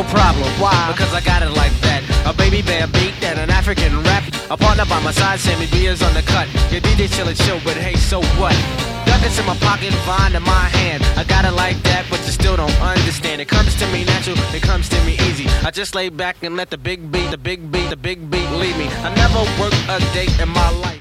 no problem. Why? Because I got it like that. A baby bear beat and an African rap. A partner by my side, Sammy B is on the cut. Your DJ chillin' chill, but hey, so what? Duckets in my pocket, Vine in my hand. I got it like that, but you still don't understand. It comes to me natural, it comes to me easy. I just lay back and let the big beat lead me. I never worked a day in my life.